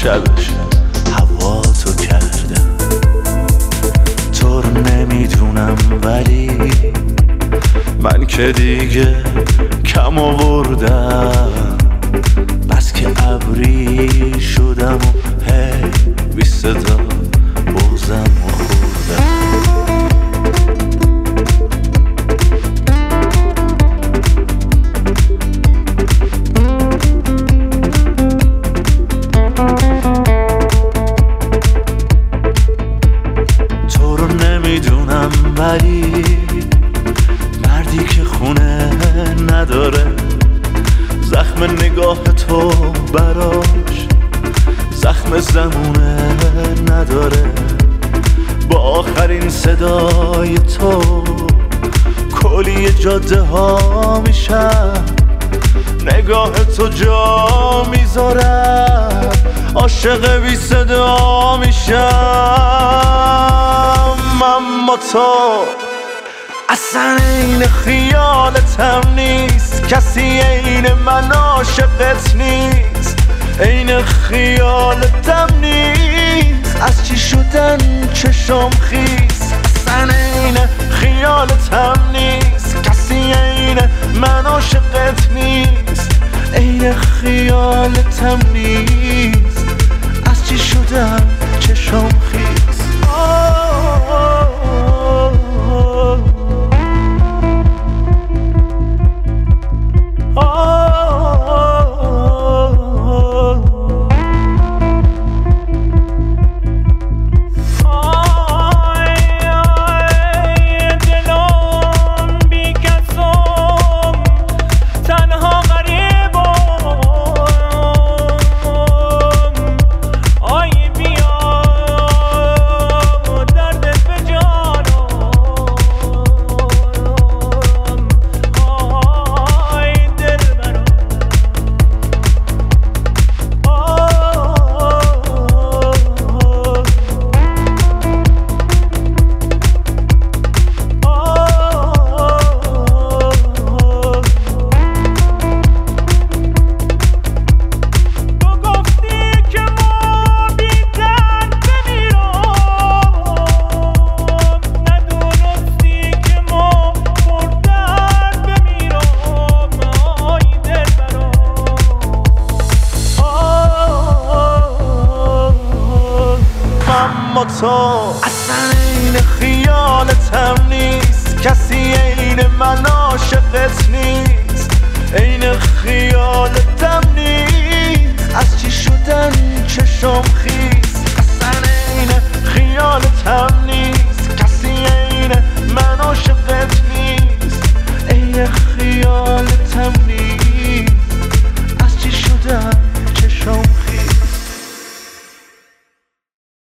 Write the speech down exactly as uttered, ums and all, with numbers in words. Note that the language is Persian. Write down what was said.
شبش هوا تو کردم. تو رو نمیدونم ولی من که دیگه کم آوردم، بس که ابری شدم و هی بی صدا بغزم و خوردم. تو رو نمیدونم ولی مردی که خونه نداره، زخم نگاه تو براش زخم زمونه نداره. با آخرین صدای تو کلی جاده ها میشم، نگاه تو جا میذارم، عاشق بی صدا میشم. اما تو اصلا این خیالتم نیست، کسی این من عاشقت نیست. این خیالتم نیست، از چی شدن چشم خیس. اصلا این خیالتم نیست، کسی این من عاشقت نیست. این خیالتم نیست، از چی شدن چشم خیس. اما تو اصلا این خیالتم نیست، کسی این من عاشقت نیست. این خیالتم نیست، از چی شدن چشم خیس.